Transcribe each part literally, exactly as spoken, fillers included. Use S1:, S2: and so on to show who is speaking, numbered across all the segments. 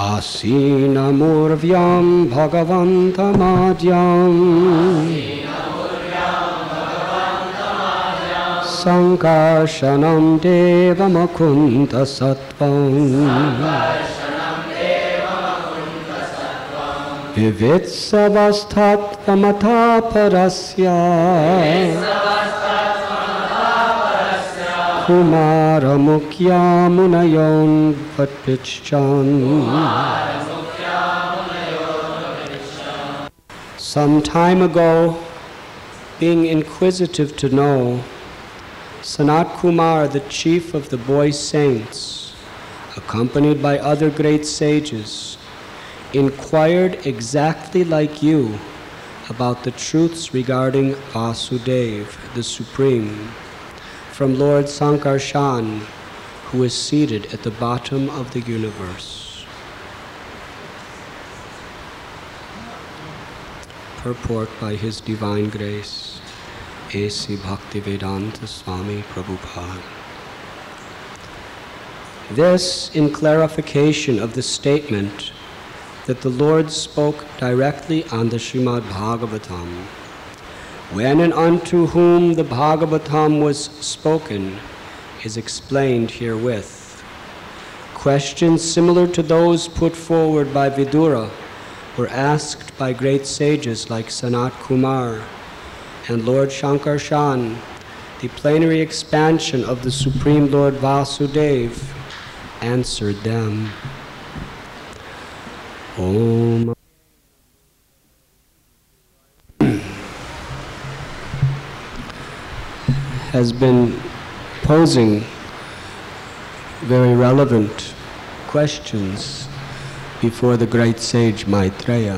S1: Asinamurvyam bhagavantamadhyam Sankarshanam devamakunta sattvam Vivitsavasthatvamatha parasya Kumara mukya munayon vatpichchan. Some time ago, being inquisitive to know, Sanat Kumar, the chief of the boy saints, accompanied by other great sages, inquired exactly like you about the truths regarding Vasudeva, the Supreme, from Lord Sankarshan, who is seated at the bottom of the universe. Purport by His Divine Grace, A C Bhaktivedanta Swami Prabhupada. This in clarification of the statement that the Lord spoke directly on the Srimad Bhagavatam. When and unto whom the Bhagavatam was spoken is explained herewith. Questions similar to those put forward by Vidura were asked by great sages like Sanat Kumar, and Lord Shankarshan, the plenary expansion of the Supreme Lord Vasudeva, answered them. Om has been posing very relevant questions before the great sage Maitreya.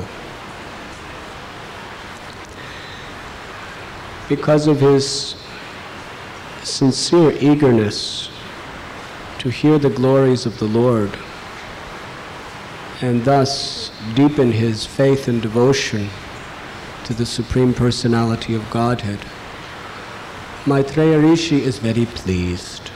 S1: Because of his sincere eagerness to hear the glories of the Lord and thus deepen his faith and devotion to the Supreme Personality of Godhead, Maitreya Rishi is very pleased.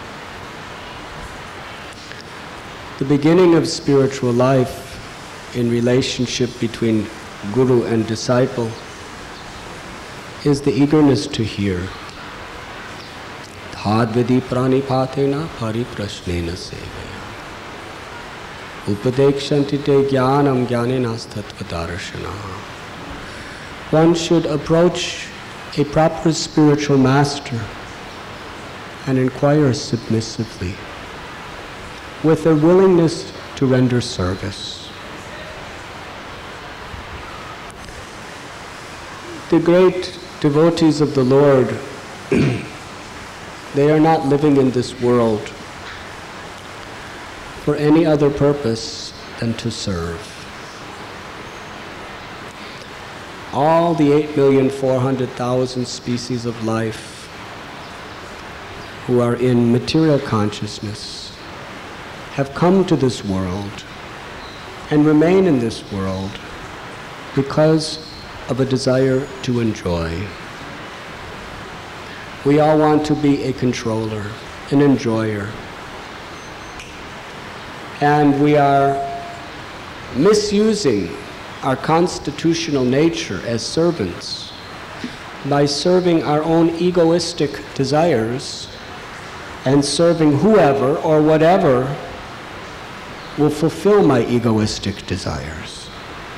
S1: The beginning of spiritual life in relationship between guru and disciple is the eagerness to hear. Thadvidi pranipatena pariprashnena sevaya. Upadekshanti te jnanam jnanenastatvadarshana. One should approach a proper spiritual master and inquire submissively with a willingness to render service. The great devotees of the Lord, they are not living in this world for any other purpose than to serve. All the eight million four hundred thousand species of life who are in material consciousness have come to this world and remain in this world because of a desire to enjoy. We all want to be a controller, an enjoyer. And we are misusing our constitutional nature as servants by serving our own egoistic desires and serving whoever or whatever will fulfill my egoistic desires.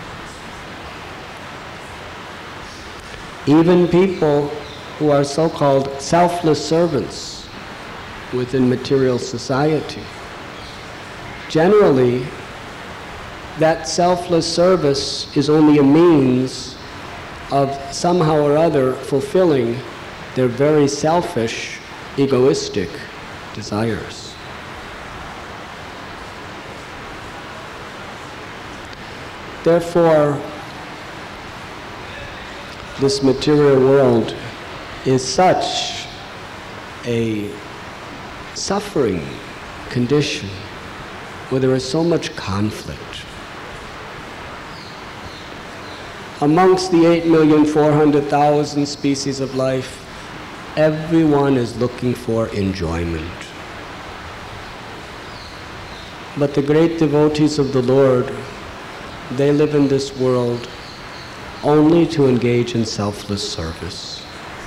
S1: Even people who are so-called selfless servants within material society, generally that selfless service is only a means of somehow or other fulfilling their very selfish, egoistic desires. Therefore, this material world is such a suffering condition where there is so much conflict. Amongst the eight million four hundred thousand species of life, everyone is looking for enjoyment. But the great devotees of the Lord, they live in this world only to engage in selfless service.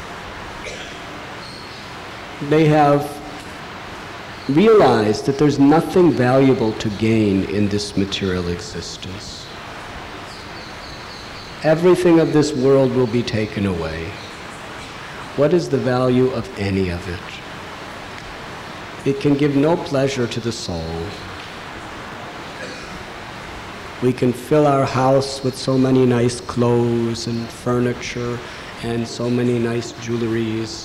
S1: They have realized that there's nothing valuable to gain in this material existence. Everything of this world will be taken away. What is the value of any of it? It can give no pleasure to the soul. We can fill our house with so many nice clothes and furniture and so many nice jewelries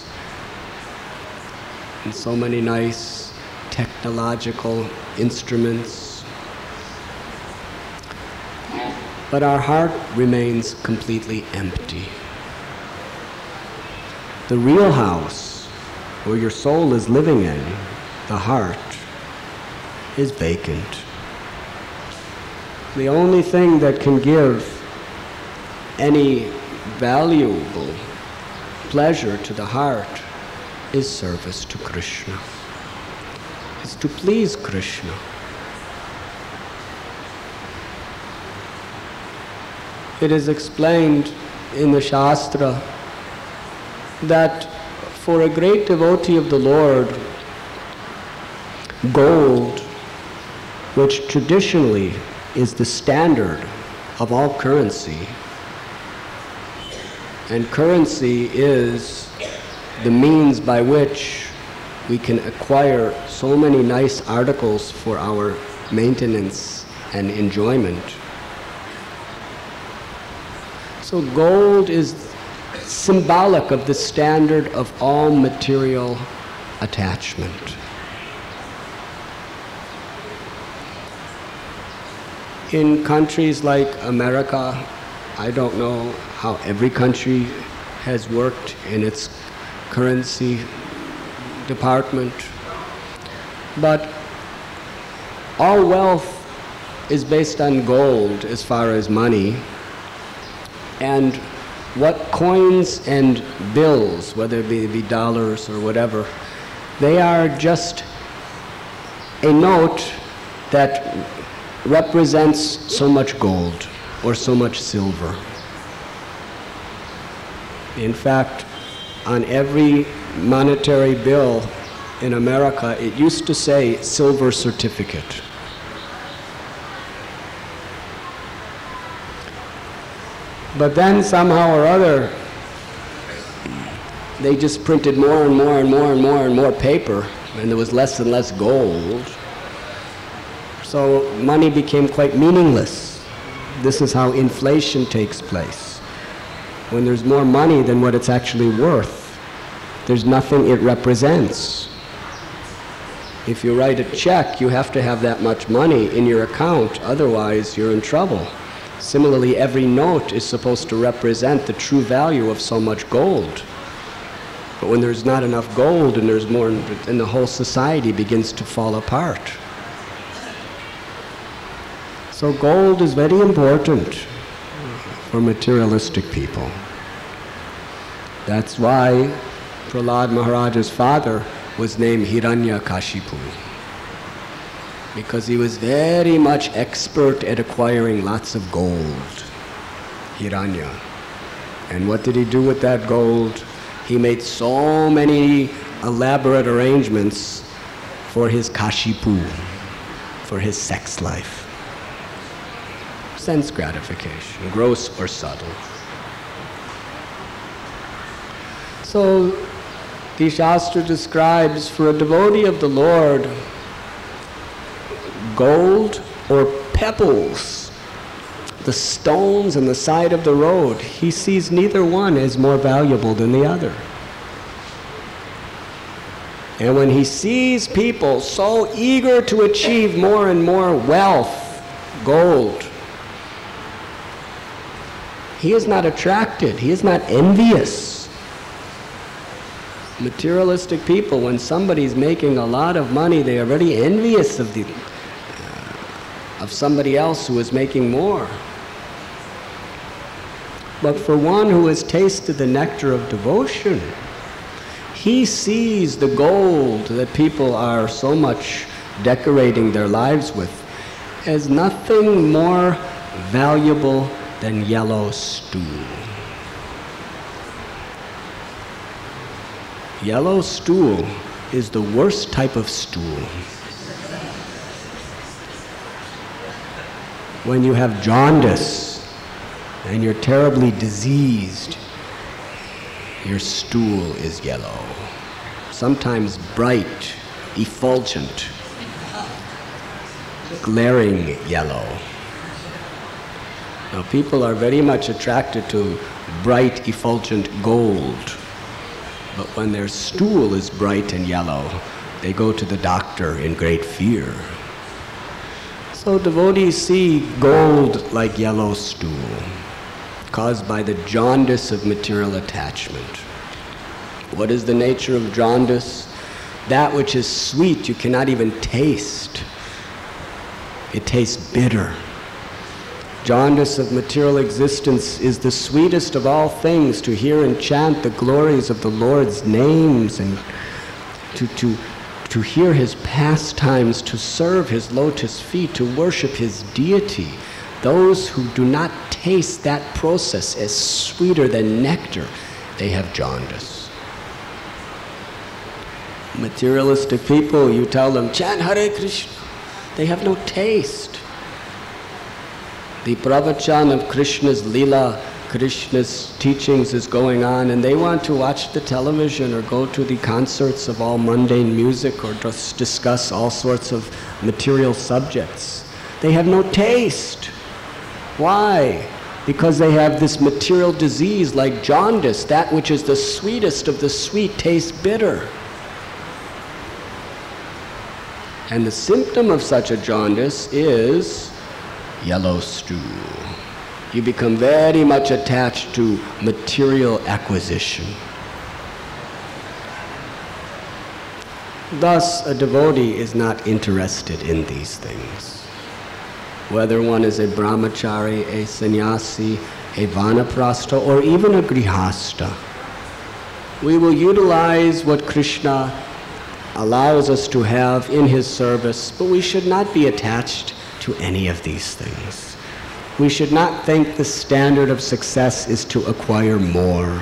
S1: and so many nice technological instruments. But our heart remains completely empty. The real house, where your soul is living in, the heart, is vacant. The only thing that can give any valuable pleasure to the heart is service to Krishna. It's to please Krishna. It is explained in the Shastra that for a great devotee of the Lord, gold, which traditionally is the standard of all currency, and currency is the means by which we can acquire so many nice articles for our maintenance and enjoyment. So gold is symbolic of the standard of all material attachment. In countries like America, I don't know how every country has worked in its currency department, but all wealth is based on gold as far as money, and what coins and bills, whether it be, be dollars or whatever, they are just a note that represents so much gold or so much silver. In fact, on every monetary bill in America, it used to say silver certificate. But then somehow or other, they just printed more and more and more and more and more paper, and there was less and less gold. So money became quite meaningless. This is how inflation takes place. When there's more money than what it's actually worth, there's nothing it represents. If you write a check, you have to have that much money in your account, otherwise you're in trouble. Similarly, every note is supposed to represent the true value of so much gold. But when there's not enough gold and there's more, and the whole society begins to fall apart. So gold is very important for materialistic people. That's why Prahlad Maharaja's father was named Hiranyakashipu, because he was very much expert at acquiring lots of gold, Hiranya. And what did he do with that gold? He made so many elaborate arrangements for his Kashipu, for his sex life. Sense gratification, gross or subtle. So the Shastra describes for a devotee of the Lord, gold or pebbles, the stones on the side of the road, he sees neither one as more valuable than the other. And when he sees people so eager to achieve more and more wealth, gold, he is not attracted, he is not envious. Materialistic people, when somebody's making a lot of money, they are very envious of the uh, of somebody else who is making more. But for one who has tasted the nectar of devotion, he sees the gold that people are so much decorating their lives with, is nothing more valuable than yellow stool. Yellow stool is the worst type of stool. When you have jaundice and you're terribly diseased, your stool is yellow. Sometimes bright, effulgent, glaring yellow. Now, people are very much attracted to bright, effulgent gold. But when their stool is bright and yellow, they go to the doctor in great fear. So devotees see gold like yellow stool, caused by the jaundice of material attachment. What is the nature of jaundice? That which is sweet you cannot even taste. It tastes bitter. Jaundice of material existence is the sweetest of all things, to hear and chant the glories of the Lord's names and to, to, to hear his pastimes, to serve his lotus feet, to worship his deity. Those who do not taste that process as sweeter than nectar, they have jaundice. Materialistic people, you tell them, chant Hare Krishna, they have no taste. The pravachan of Krishna's Leela, Krishna's teachings is going on, and they want to watch the television or go to the concerts of all mundane music or just discuss all sorts of material subjects. They have no taste. Why? Because they have this material disease like jaundice. That which is the sweetest of the sweet tastes bitter. And the symptom of such a jaundice is yellow stool. You become very much attached to material acquisition. Thus, a devotee is not interested in these things. Whether one is a brahmachari, a sannyasi, a vanaprastha, or even a grihastha, we will utilize what Krishna allows us to have in his service, but we should not be attached to any of these things. We should not think the standard of success is to acquire more.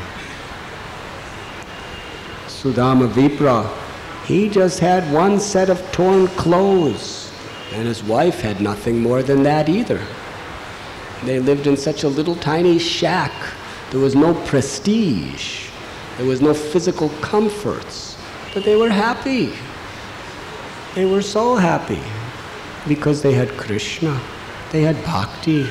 S1: Sudama Vipra, he just had one set of torn clothes, and his wife had nothing more than that either. They lived in such a little tiny shack. There was no prestige. There was no physical comforts. But they were happy. They were so happy because they had Krishna. They had bhakti.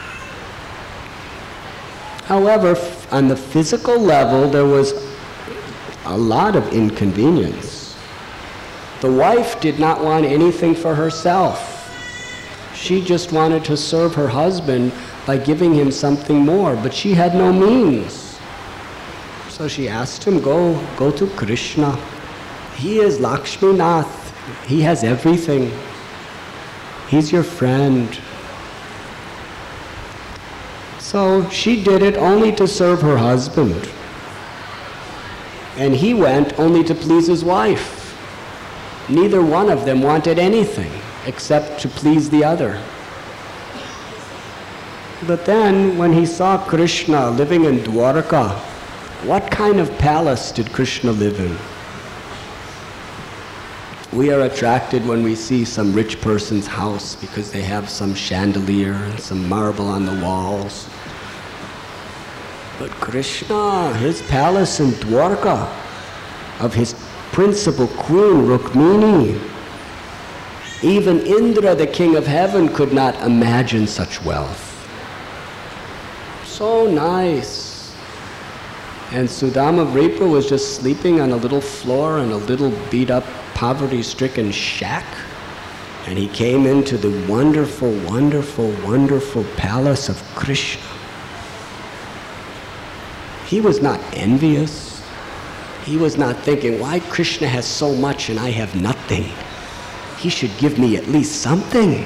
S1: However, on the physical level, there was a lot of inconvenience. The wife did not want anything for herself. She just wanted to serve her husband by giving him something more, but she had no means. So she asked him, go, go to Krishna. He is Lakshmi Nath. He has everything. He's your friend. So she did it only to serve her husband. And he went only to please his wife. Neither one of them wanted anything except to please the other. But then when he saw Krishna living in Dwarka, what kind of palace did Krishna live in? We are attracted when we see some rich person's house because they have some chandelier and some marble on the walls. But Krishna, his palace in Dwarka, of his principal queen, Rukmini, even Indra, the king of heaven, could not imagine such wealth. So nice. And Sudama Vripa was just sleeping on a little floor in a little beat-up, poverty-stricken shack. And he came into the wonderful, wonderful, wonderful palace of Krishna. He was not envious. He was not thinking, why Krishna has so much and I have nothing? He should give me at least something.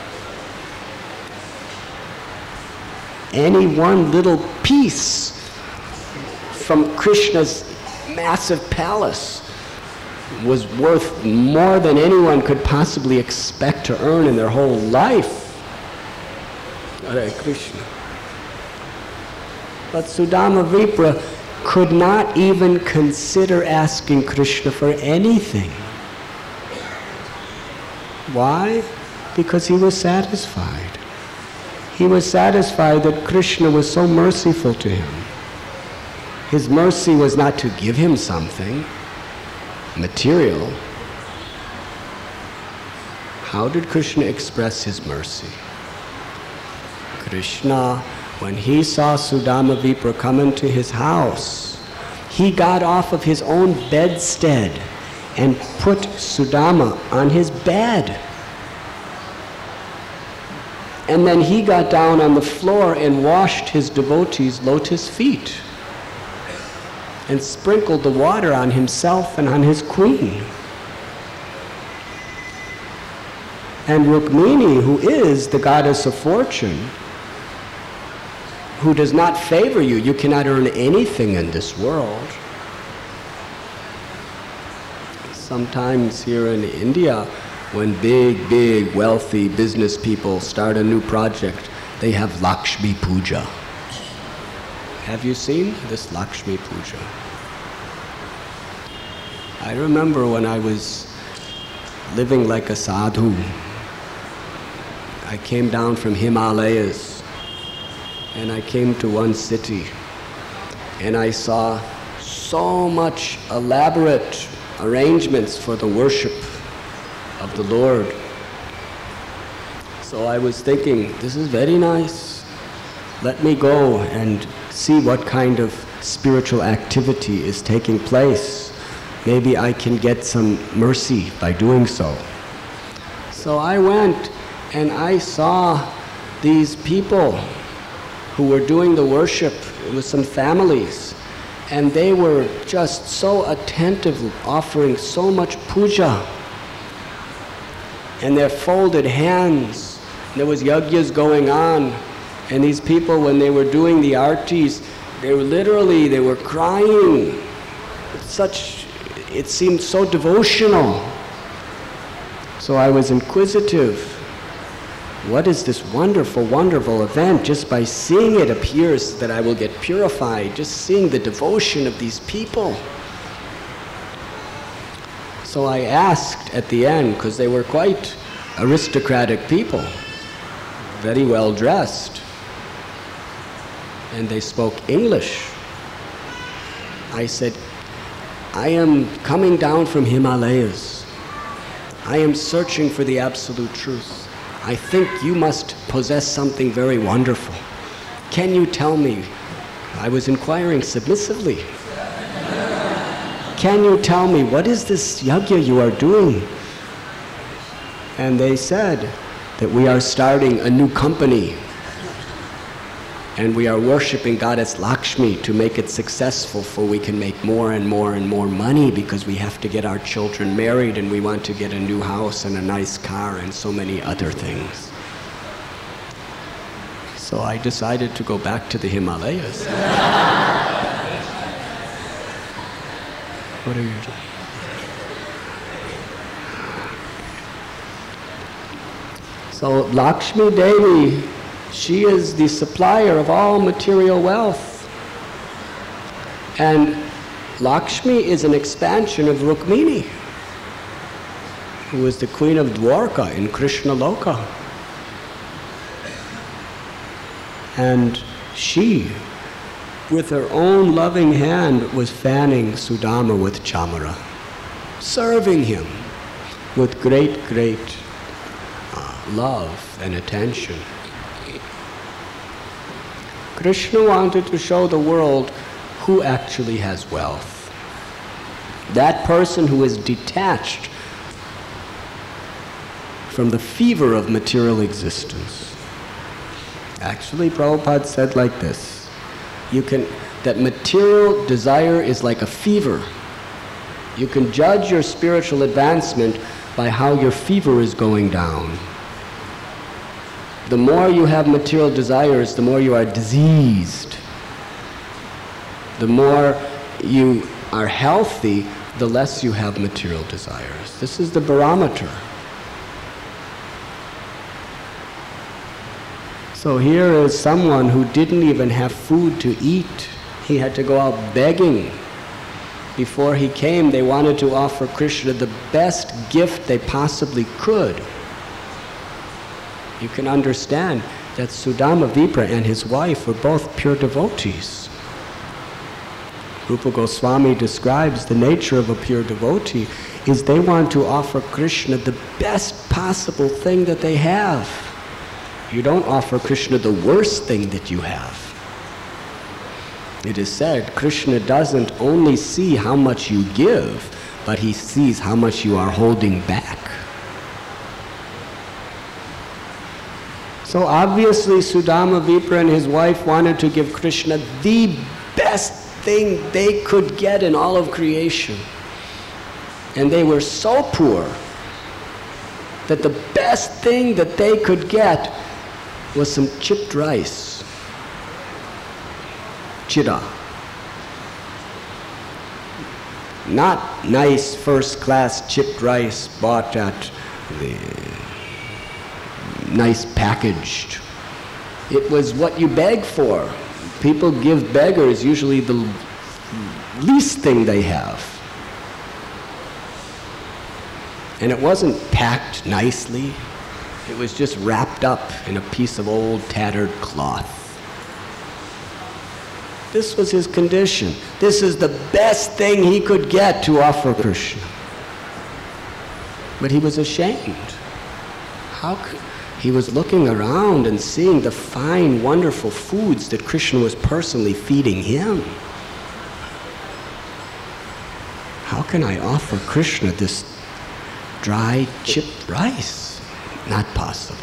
S1: Any one little piece from Krishna's massive palace was worth more than anyone could possibly expect to earn in their whole life. Hare Krishna. But Sudama Vipra could not even consider asking Krishna for anything. Why? Because he was satisfied. He was satisfied that Krishna was so merciful to him. His mercy was not to give him something material. How did Krishna express his mercy? Krishna, when he saw Sudama Vipra come into his house, he got off of his own bedstead and put Sudama on his bed. And then he got down on the floor and washed his devotees' lotus feet and sprinkled the water on himself and on his queen. And Rukmini, who is the goddess of fortune, who does not favor you, you cannot earn anything in this world. Sometimes here in India, when big, big, wealthy business people start a new project, they have Lakshmi Puja. Have you seen this Lakshmi Puja? I remember when I was living like a sadhu, I came down from Himalayas and I came to one city and I saw so much elaborate arrangements for the worship of the Lord. So I was thinking, this is very nice. Let me go and see what kind of spiritual activity is taking place. Maybe I can get some mercy by doing so. So I went and I saw these people who were doing the worship. It was some families, and they were just so attentive, offering so much puja. And their folded hands, there was yajnas going on, and these people, when they were doing the artis, they were literally, they were crying. Such, it seemed so devotional. So I was inquisitive. What is this wonderful, wonderful event? Just by seeing it appears that I will get purified, just seeing the devotion of these people. So I asked at the end, because they were quite aristocratic people, very well dressed, and they spoke English. I said, I am coming down from Himalayas. I am searching for the absolute truth. I think you must possess something very wonderful. Can you tell me? I was inquiring submissively. Can you tell me, what is this yajna you are doing? And they said that we are starting a new company and we are worshiping Goddess Lakshmi to make it successful, for we can make more and more and more money, because we have to get our children married and we want to get a new house and a nice car and so many other things. So I decided to go back to the Himalayas. What are you doing? So Lakshmi Devi, she is the supplier of all material wealth. And Lakshmi is an expansion of Rukmini, who is the queen of Dwarka in Krishna Loka. And she, with her own loving hand, was fanning Sudama with chamara, serving him with great, great uh, love and attention. Krishna wanted to show the world who actually has wealth. That person who is detached from the fever of material existence. Actually, Prabhupada said like this, you can, that material desire is like a fever. You can judge your spiritual advancement by how your fever is going down. The more you have material desires, the more you are diseased. The more you are healthy, the less you have material desires. This is the barometer. So here is someone who didn't even have food to eat. He had to go out begging. Before he came, they wanted to offer Krishna the best gift they possibly could. You can understand that Sudama Vipra and his wife were both pure devotees. Rupa Goswami describes the nature of a pure devotee is they want to offer Krishna the best possible thing that they have. You don't offer Krishna the worst thing that you have. It is said, Krishna doesn't only see how much you give, but he sees how much you are holding back. So obviously Sudama Vipra and his wife wanted to give Krishna the best thing they could get in all of creation. And they were so poor that the best thing that they could get was some chipped rice. Chida. Not nice first-class chipped rice bought at the nice packaged. It was what you beg for. People give beggars usually the least thing they have. And it wasn't packed nicely. It was just wrapped up in a piece of old tattered cloth. This was his condition. This is the best thing he could get to offer Krishna. But he was ashamed. How could, he was looking around and seeing the fine, wonderful foods that Krishna was personally feeding him. How can I offer Krishna this dry, chipped rice? Not possible.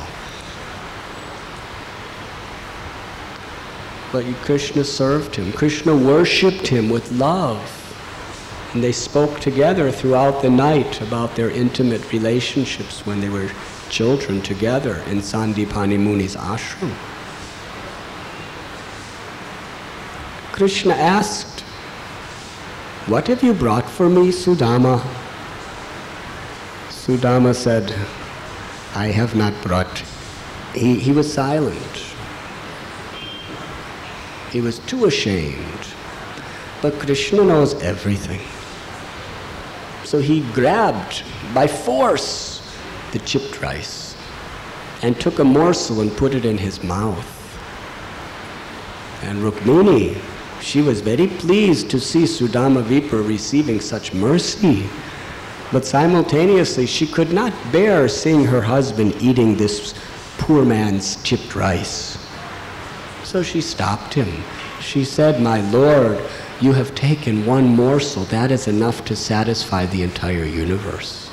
S1: But Krishna served him. Krishna worshipped him with love. And they spoke together throughout the night about their intimate relationships when they were children together in Sandipani Muni's ashram. Krishna asked, "What have you brought for me, Sudama?" Sudama said, "I have not brought." He, he was silent. He was too ashamed. But Krishna knows everything. So he grabbed, by force, the chipped rice and took a morsel and put it in his mouth. And Rukmini, she was very pleased to see Sudama Vipra receiving such mercy. But simultaneously, she could not bear seeing her husband eating this poor man's chipped rice. So she stopped him. She said, "My Lord, you have taken one morsel. That is enough to satisfy the entire universe."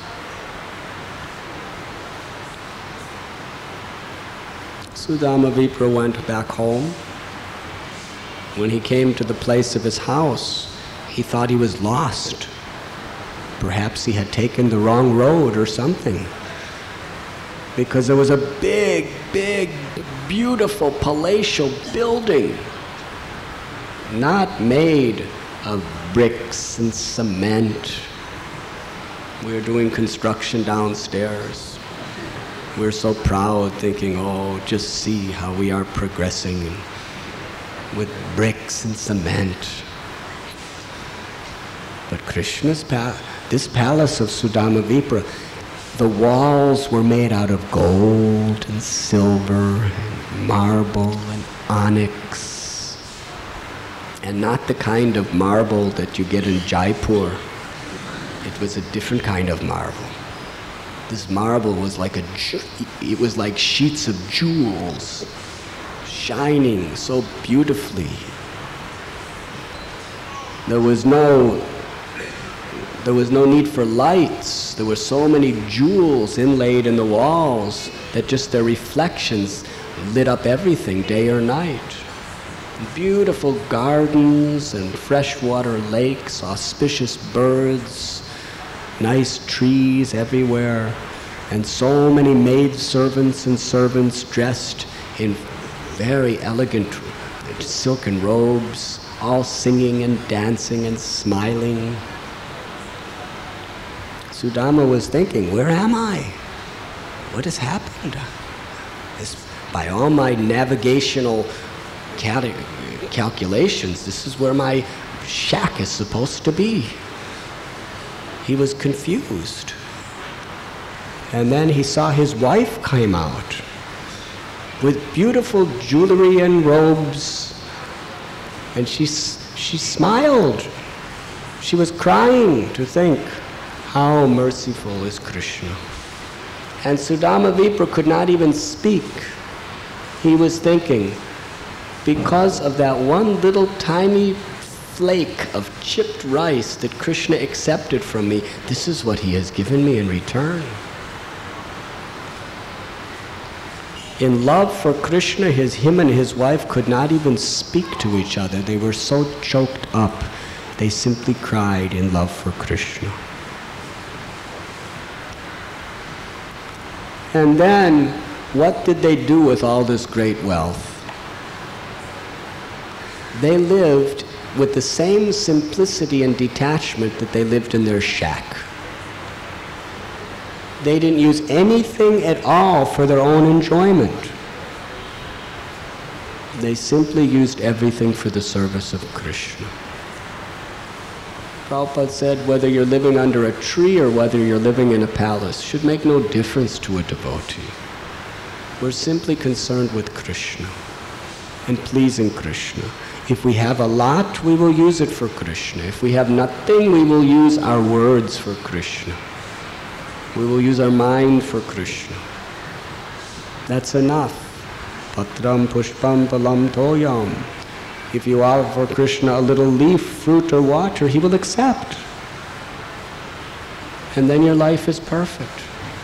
S1: Sudama Vipra went back home. When he came to the place of his house, he thought he was lost. Perhaps he had taken the wrong road or something. Because there was a big, big, beautiful palatial building, not made of bricks and cement. We were doing construction downstairs. We're so proud, thinking, oh, just see how we are progressing with bricks and cement. But Krishna's palace, this palace of Sudama Vipra, the walls were made out of gold and silver and marble and onyx. And not the kind of marble that you get in Jaipur. It was a different kind of marble. This marble was like a, it was like sheets of jewels, shining so beautifully. There was no There was no need for lights. There were so many jewels inlaid in the walls that just their reflections lit up everything, day or night. Beautiful gardens and freshwater lakes, auspicious birds, nice trees everywhere, and so many maidservants and servants dressed in very elegant silken robes, all singing and dancing and smiling. Sudama was thinking, where am I? What has happened? This, by all my navigational cal calculations, this is where my shack is supposed to be. He was confused. And then he saw his wife come out with beautiful jewelry and robes. And she, she smiled. She was crying to think, how merciful is Krishna. And Sudama Vipra could not even speak. He was thinking, because of that one little tiny flake of chipped rice that Krishna accepted from me, this is what he has given me in return. In love for Krishna, his, him and his wife could not even speak to each other. They were so choked up. They simply cried in love for Krishna. And then, what did they do with all this great wealth? They lived with the same simplicity and detachment that they lived in their shack. They didn't use anything at all for their own enjoyment. They simply used everything for the service of Krishna. Prabhupada said, whether you're living under a tree or whether you're living in a palace should make no difference to a devotee. We're simply concerned with Krishna and pleasing Krishna. If we have a lot, we will use it for Krishna. If we have nothing, we will use our words for Krishna. We will use our mind for Krishna. That's enough. Patram pushpam palam toyam. If you offer Krishna a little leaf, fruit, or water, he will accept. And then your life is perfect.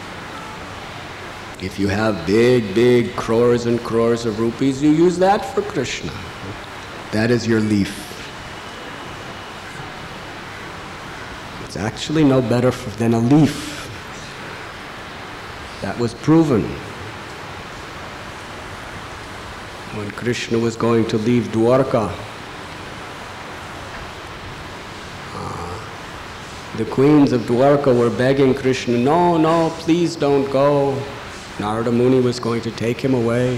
S1: If you have big, big crores and crores of rupees, you use that for Krishna. That is your leaf. It's actually no better for, than a leaf. That was proven. When Krishna was going to leave Dwarka, uh, the queens of Dwarka were begging Krishna, no, no, please don't go. Narada Muni was going to take him away.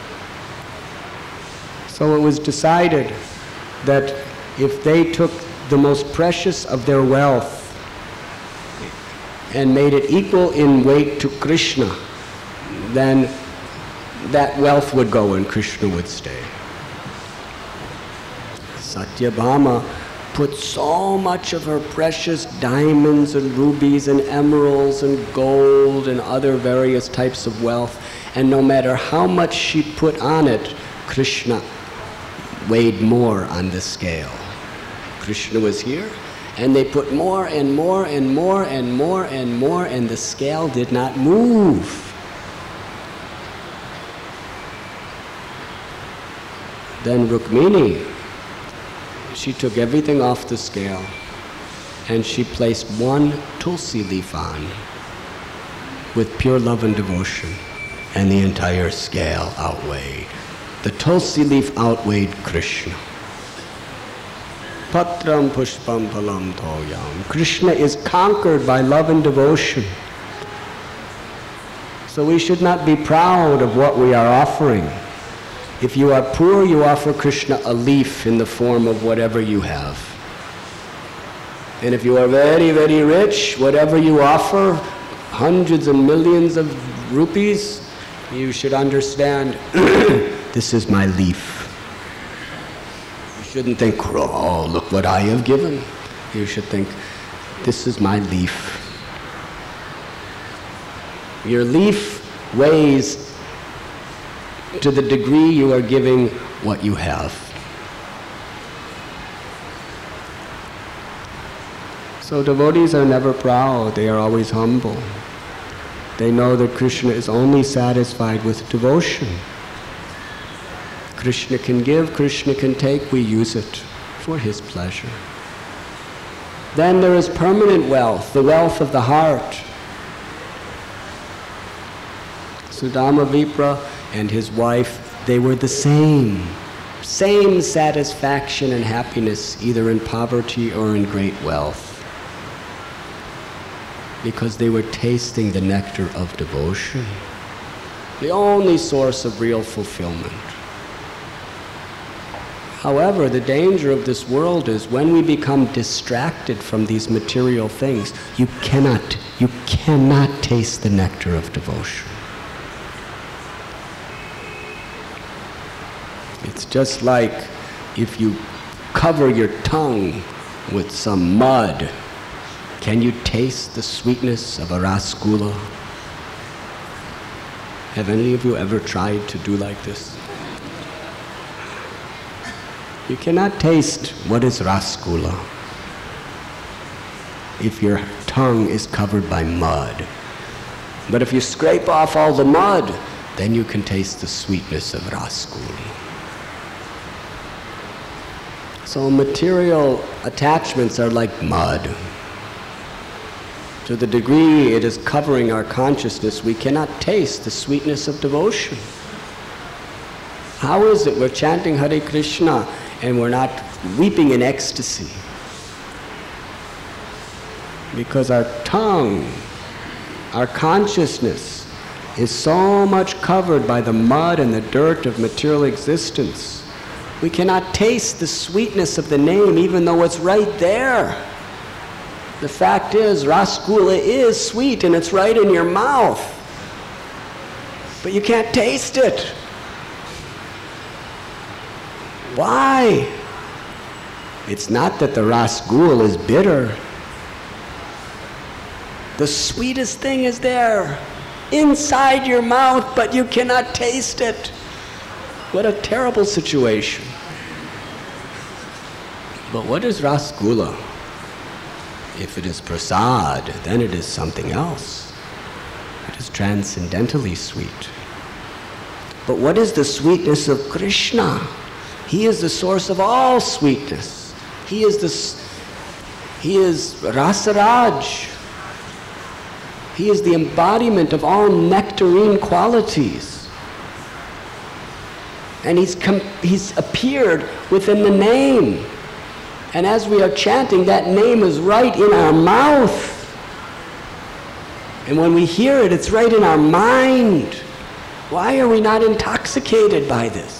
S1: So it was decided that if they took the most precious of their wealth and made it equal in weight to Krishna, then that wealth would go and Krishna would stay. Satyabhama put so much of her precious diamonds and rubies and emeralds and gold and other various types of wealth, and no matter how much she put on it, Krishna weighed more on the scale. Krishna was here, and they put more and more and more and more and more, and the scale did not move. Then Rukmini, she took everything off the scale, and she placed one tulsi leaf on with pure love and devotion, and the entire scale outweighed. The tulsi leaf outweighed Krishna. Patram pushpam palam toyam. Krishna is conquered by love and devotion. So we should not be proud of what we are offering. If you are poor, you offer Krishna a leaf in the form of whatever you have. And if you are very, very rich, whatever you offer, hundreds and millions of rupees, you should understand, this is my leaf. You shouldn't think, oh, look what I have given. You should think, this is my leaf. Your leaf weighs to the degree you are giving what you have. So devotees are never proud, they are always humble. They know that Krishna is only satisfied with devotion. Krishna can give, Krishna can take, we use it for his pleasure. Then there is permanent wealth, the wealth of the heart. Sudama Vipra and his wife, they were the same. Same satisfaction and happiness, either in poverty or in great wealth. because they were tasting the nectar of devotion, the only source of real fulfillment. However, the danger of this world is when we become distracted from these material things, you cannot, you cannot taste the nectar of devotion. It's just like if you cover your tongue with some mud, can you taste the sweetness of a rasgulla? Have any of you ever tried to do like this? You cannot taste what is rasgulla if your tongue is covered by mud. But if you scrape off all the mud, then you can taste the sweetness of rasgulla. So material attachments are like mud. To the degree it is covering our consciousness, we cannot taste the sweetness of devotion. How is it we're chanting Hare Krishna and we're not weeping in ecstasy? Because our tongue, our consciousness is so much covered by the mud and the dirt of material existence. We cannot taste the sweetness of the name even though it's right there. The fact is, rasgulla is sweet and it's right in your mouth. But you can't taste it. Why? It's not that the rasgulla is bitter. The sweetest thing is there, inside your mouth, but you cannot taste it. What a terrible situation. But what is rasgulla? If it is prasad, then it is something else. It is transcendentally sweet. But what is the sweetness of Krishna? He is the source of all sweetness. He is the, he is Rasaraj. He is the embodiment of all nectarine qualities. And he's, com- he's appeared within the name. And as we are chanting, that name is right in our mouth. And when we hear it, it's right in our mind. Why are we not intoxicated by this?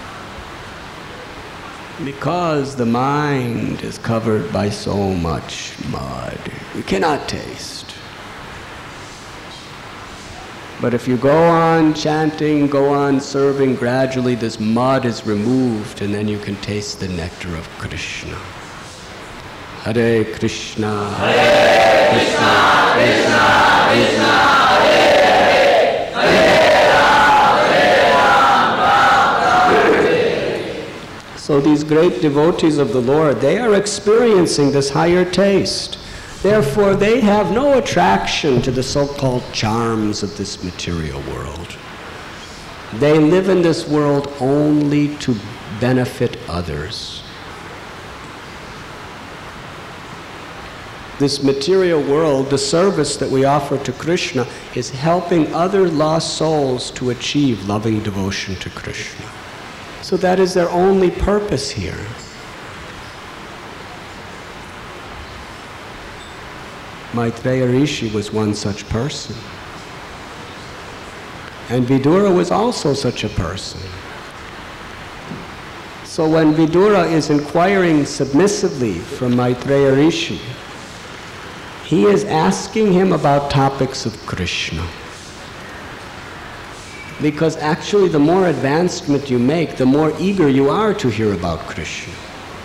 S1: Because the mind is covered by so much mud. You cannot taste. But if you go on chanting, go on serving, gradually this mud is removed and then you can taste the nectar of Krishna. Hare Krishna, Hare Krishna, Krishna Krishna, Hare Hare, Hare Rama, Hare Rama, Rama Hare. So these great devotees of the Lord, they are experiencing this higher taste. Therefore, they have no attraction to the so-called charms of this material world. They live in this world only to benefit others. This material world, the service that we offer to Krishna, is helping other lost souls to achieve loving devotion to Krishna. So that is their only purpose here. Maitreya Rishi was one such person. And Vidura was also such a person. So when Vidura is inquiring submissively from Maitreya Rishi, he is asking him about topics of Krishna. Because actually the more advancement you make, the more eager you are to hear about Krishna.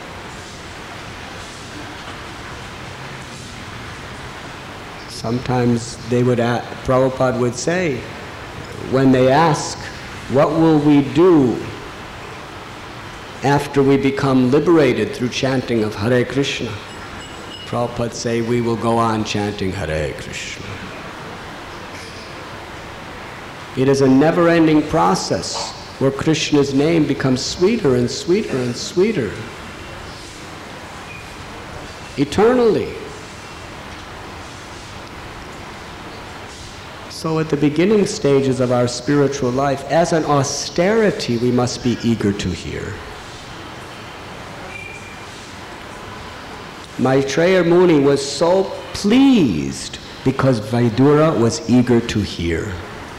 S1: Sometimes they would, ask, Prabhupada would say, when they ask, what will we do after we become liberated through chanting of Hare Krishna? Prabhupada say, we will go on chanting Hare Krishna. It is a never-ending process where Krishna's name becomes sweeter and sweeter and sweeter. Eternally. So at the beginning stages of our spiritual life, as an austerity, we must be eager to hear. Maitreya Muni was so pleased because Vidura was eager to hear.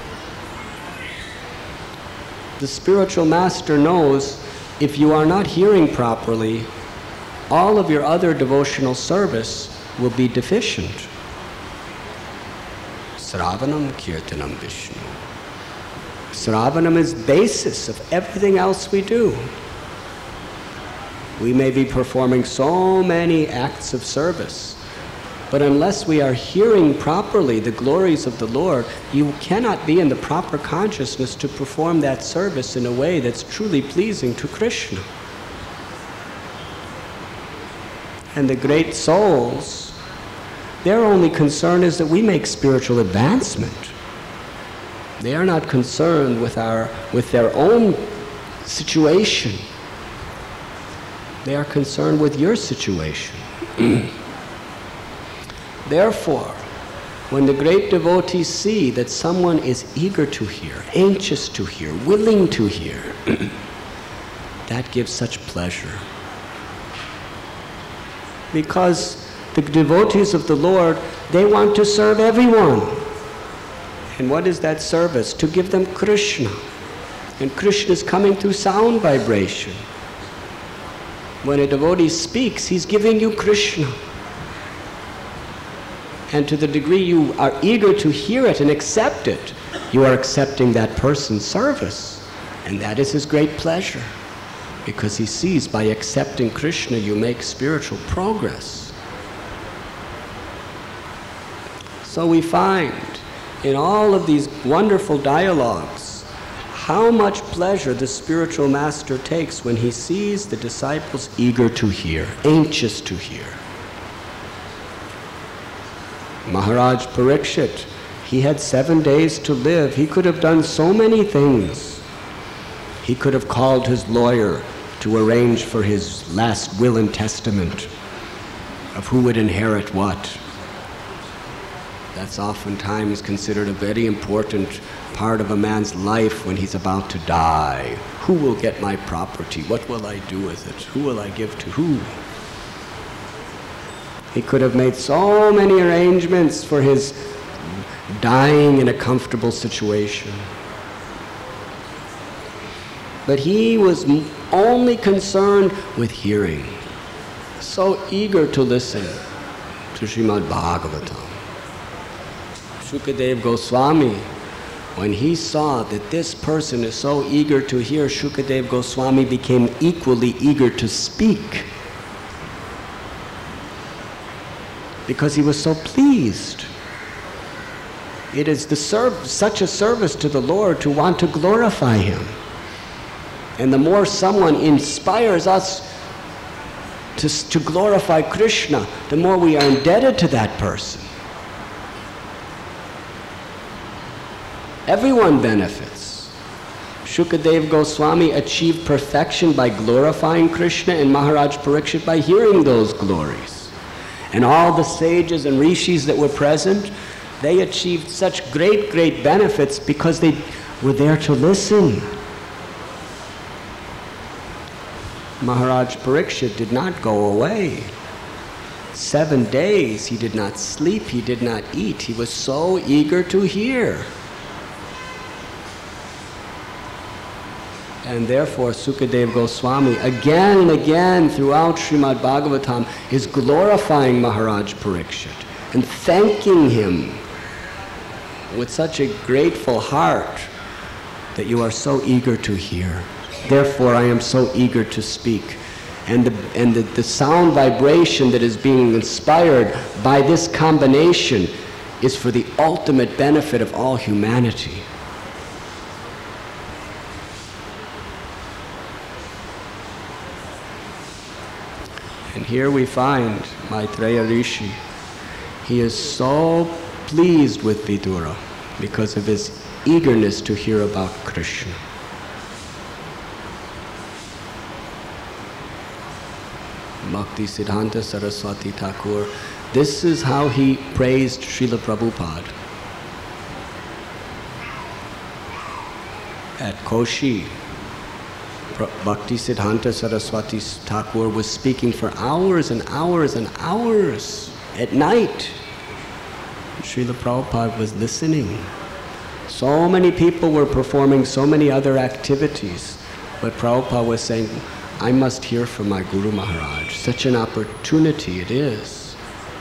S1: The spiritual master knows if you are not hearing properly, all of your other devotional service will be deficient. Sravanam Kirtanam Vishnu. Sravanam is the basis of everything else we do. We may be performing so many acts of service, but unless we are hearing properly the glories of the Lord, you cannot be in the proper consciousness to perform that service in a way that's truly pleasing to Krishna. And the great souls, their only concern is that we make spiritual advancement. They are not concerned with our, with their own situation. They are concerned with your situation. Therefore, when the great devotees see that someone is eager to hear, anxious to hear, willing to hear, that gives such pleasure. Because the devotees of the Lord, they want to serve everyone. And what is that service? To give them Krishna. And Krishna is coming through sound vibration. When a devotee speaks, he's giving you Krishna. And to the degree you are eager to hear it and accept it, you are accepting that person's service. And that is his great pleasure. Because he sees by accepting Krishna, you make spiritual progress. So we find in all of these wonderful dialogues how much pleasure the spiritual master takes when he sees the disciples eager to hear, anxious to hear. Maharaj Parikshit, he had seven days to live. He could have done so many things. He could have called his lawyer to arrange for his last will and testament of who would inherit what. That's oftentimes considered a very important part of a man's life when he's about to die. Who will get my property? What will I do with it? Who will I give to who? He could have made so many arrangements for his dying in a comfortable situation. But he was only concerned with hearing, so eager to listen to Srimad Bhagavatam. Shukadev Goswami, when he saw that this person is so eager to hear, Shukadev Goswami became equally eager to speak, because he was so pleased. It is the serv- such a service to the Lord to want to glorify Him. And the more someone inspires us to, to glorify Krishna, the more we are indebted to that person. Everyone benefits. Shukadev Goswami achieved perfection by glorifying Krishna, and Maharaj Parikshit by hearing those glories. And all the sages and rishis that were present, they achieved such great, great benefits because they were there to listen. Maharaj Parikshit did not go away. Seven days he did not sleep, he did not eat. He was so eager to hear. And therefore Sukadev Goswami again and again throughout Srimad Bhagavatam is glorifying Maharaj Parikshit and thanking him with such a grateful heart that you are so eager to hear. Therefore I am so eager to speak. And, the, and the, the sound vibration that is being inspired by this combination is for the ultimate benefit of all humanity. And here we find Maitreya Rishi. He is so pleased with Vidura because of his eagerness to hear about Krishna. Bhakti Siddhanta Saraswati Thakur, this is how he praised Srila Prabhupada. At Koshi, Bhakti Siddhanta Saraswati Thakur was speaking for hours and hours and hours at night. Srila Prabhupada was listening. So many people were performing so many other activities, but Prabhupada was saying, I must hear from my Guru Maharaj. Such an opportunity it is.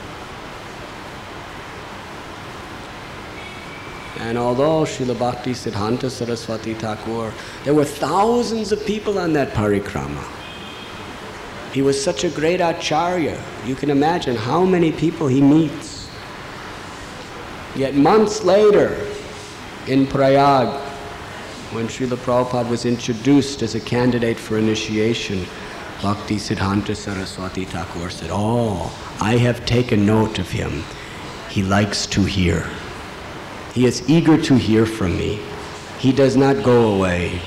S1: And although Srila Bhakti Siddhanta Saraswati Thakur, there were thousands of people on that parikrama. He was such a great acharya. You can imagine how many people he meets. Yet months later, in Prayag, when Srila Prabhupada was introduced as a candidate for initiation, Bhakti Siddhanta Saraswati Thakur said, oh, I have taken note of him. He likes to hear. He is eager to hear from me. He does not go away.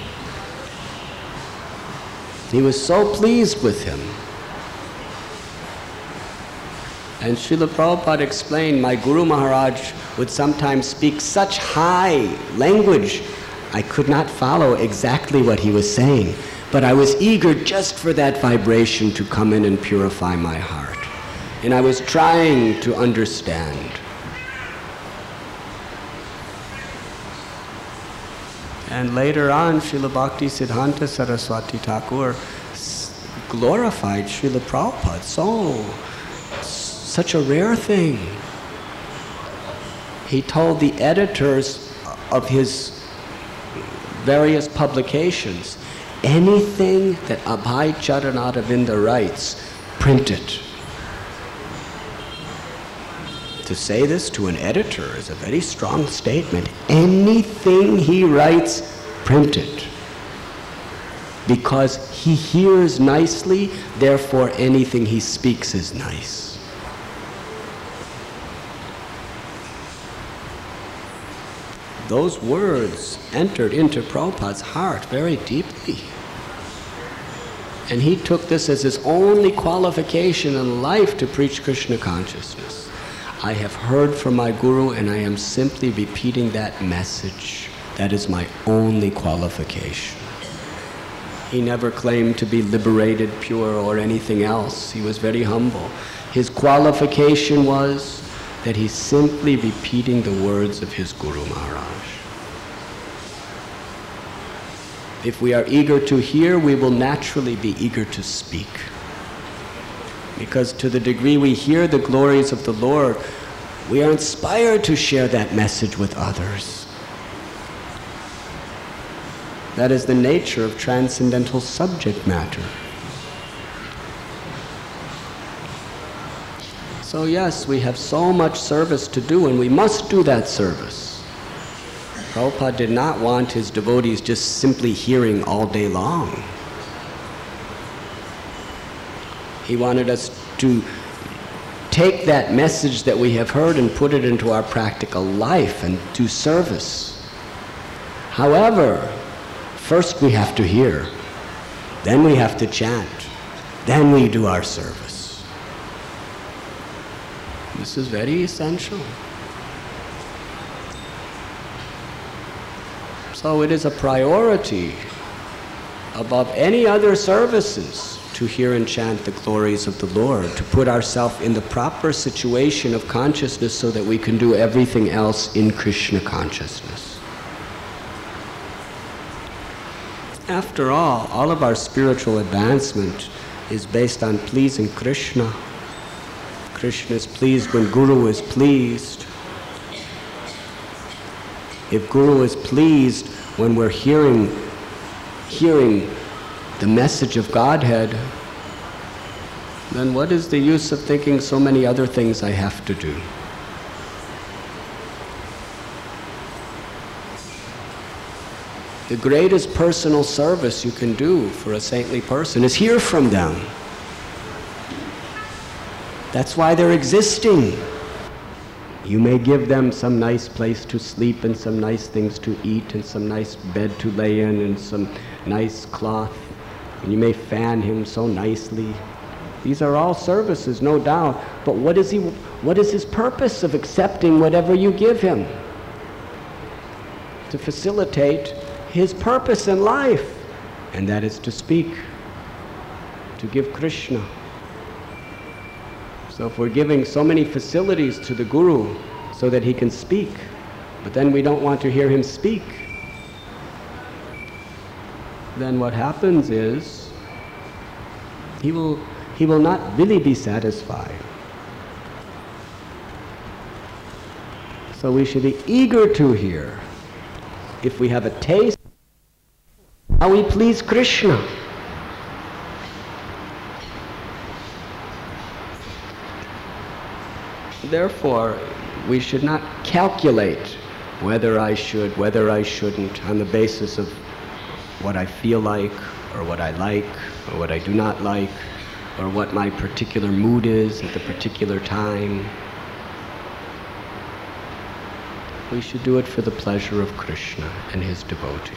S1: He was so pleased with him. And Srila Prabhupada explained, my Guru Maharaj would sometimes speak such high language, I could not follow exactly what he was saying, but I was eager just for that vibration to come in and purify my heart. And I was trying to understand. And later on, Srila Bhakti Siddhanta Saraswati Thakur glorified Srila Prabhupada. So, such a rare thing. He told the editors of his various publications, anything that Abhay Charanaravinda writes, print it. To say this to an editor is a very strong statement. Anything he writes, print it. Because he hears nicely, therefore anything he speaks is nice. Those words entered into Prabhupada's heart very deeply. And he took this as his only qualification in life to preach Krishna consciousness. I have heard from my Guru and I am simply repeating that message. That is my only qualification. He never claimed to be liberated, pure, or anything else. He was very humble. His qualification was that he's simply repeating the words of his Guru Maharaj. If we are eager to hear, we will naturally be eager to speak. Because to the degree we hear the glories of the Lord, we are inspired to share that message with others. That is the nature of transcendental subject matter. So yes, we have so much service to do, and we must do that service. Prabhupada did not want his devotees just simply hearing all day long. He wanted us to take that message that we have heard and put it into our practical life and do service. However, first we have to hear, then we have to chant, then we do our service. This is very essential. So it is a priority above any other services to hear and chant the glories of the Lord, to put ourselves in the proper situation of consciousness so that we can do everything else in Krishna consciousness. After all, all of our spiritual advancement is based on pleasing Krishna. Krishna is pleased when Guru is pleased. If Guru is pleased when we're hearing, hearing the message of Godhead, then what is the use of thinking so many other things I have to do? The greatest personal service you can do for a saintly person is hear from them. That's why they're existing. You may give them some nice place to sleep and some nice things to eat and some nice bed to lay in and some nice cloth. And you may fan him so nicely. These are all services, no doubt. But what is he, what is his purpose of accepting whatever you give him? To facilitate his purpose in life, and that is to speak, to give Krishna. So if we're giving so many facilities to the Guru, so that he can speak. But then we don't want to hear him speak. Then what happens is he will, he will not really be satisfied. So we should be eager to hear. If we have a taste, how we please Krishna. Therefore, we should not calculate whether I should, whether I shouldn't, on the basis of what I feel like, or what I like, or what I do not like, or what my particular mood is at the particular time. We should do it for the pleasure of Krishna and his devotees.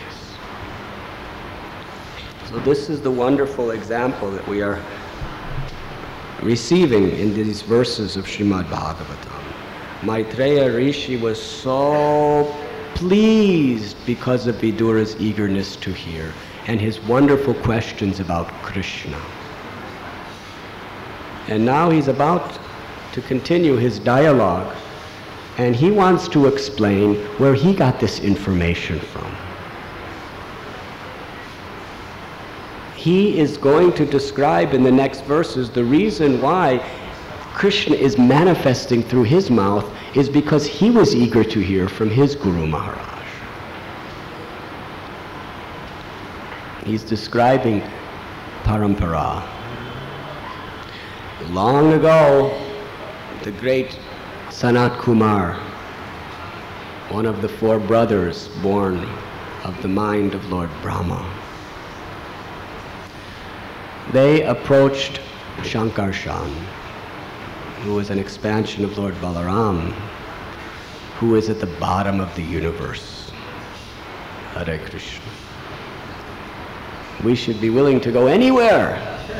S1: So this is the wonderful example that we are receiving in these verses of Srimad Bhagavatam. Maitreya Rishi was so pleased because of Vidura's eagerness to hear and his wonderful questions about Krishna. And now he's about to continue his dialogue, and he wants to explain where he got this information from. He is going to describe in the next verses the reason why Krishna is manifesting through his mouth is because he was eager to hear from his Guru Maharaj. He's describing parampara. Long ago, the great Sanat Kumar, one of the four brothers born of the mind of Lord Brahma, they approached Shankarshan, who is an expansion of Lord Balaram, who is at the bottom of the universe. Hare Krishna. We should be willing to go anywhere.